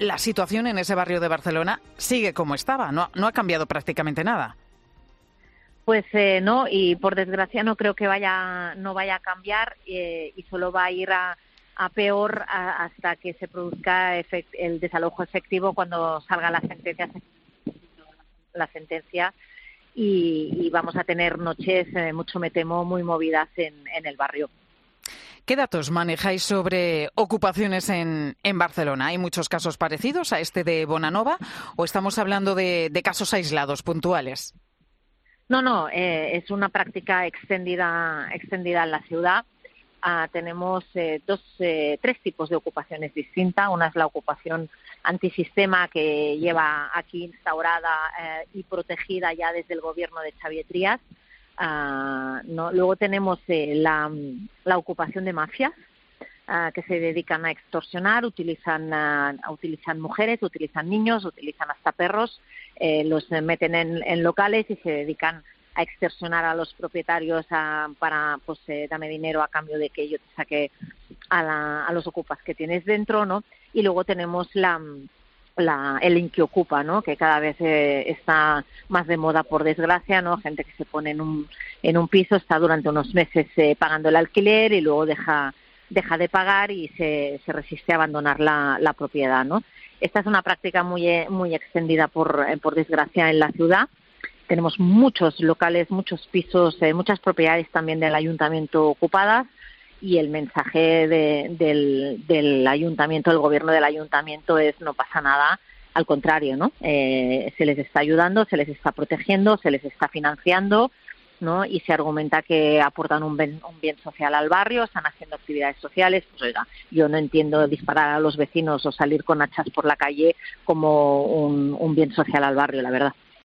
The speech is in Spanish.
la situación en ese barrio de Barcelona sigue como estaba, no ha cambiado prácticamente nada. Pues no, y por desgracia no creo que no vaya a cambiar y solo va a ir a peor hasta que se produzca el desalojo efectivo cuando salga la sentencia y vamos a tener noches, mucho me temo, muy movidas en el barrio. ¿Qué datos manejáis sobre ocupaciones en Barcelona? ¿Hay muchos casos parecidos a este de Bonanova o estamos hablando de casos aislados, puntuales? No, es una práctica extendida en la ciudad. Tenemos tres tipos de ocupaciones distintas. Una es la ocupación antisistema que lleva aquí instaurada y protegida ya desde el gobierno de Xavier Trias. Luego tenemos la ocupación de mafias que se dedican a extorsionar, utilizan mujeres, utilizan niños, utilizan hasta perros, los meten en locales y se dedican a extorsionar a los propietarios para, pues, dame dinero a cambio de que yo te saque a los ocupas que tienes dentro, ¿no? Y luego tenemos el Inquiocupa, ¿no? Que cada vez está más de moda, por desgracia, ¿no? Gente que se pone en un piso, está durante unos meses pagando el alquiler y luego deja de pagar y se resiste a abandonar la propiedad, ¿no? Esta es una práctica muy extendida, por desgracia, en la ciudad. Tenemos muchos locales, muchos pisos, muchas propiedades también del ayuntamiento ocupadas y el mensaje del ayuntamiento, del gobierno del ayuntamiento es no pasa nada, al contrario, ¿no? Se les está ayudando, se les está protegiendo, se les está financiando, ¿no? Y se argumenta que aportan un bien social al barrio, están haciendo actividades sociales. Pues oiga, yo no entiendo disparar a los vecinos o salir con hachas por la calle como un bien social al barrio, la verdad.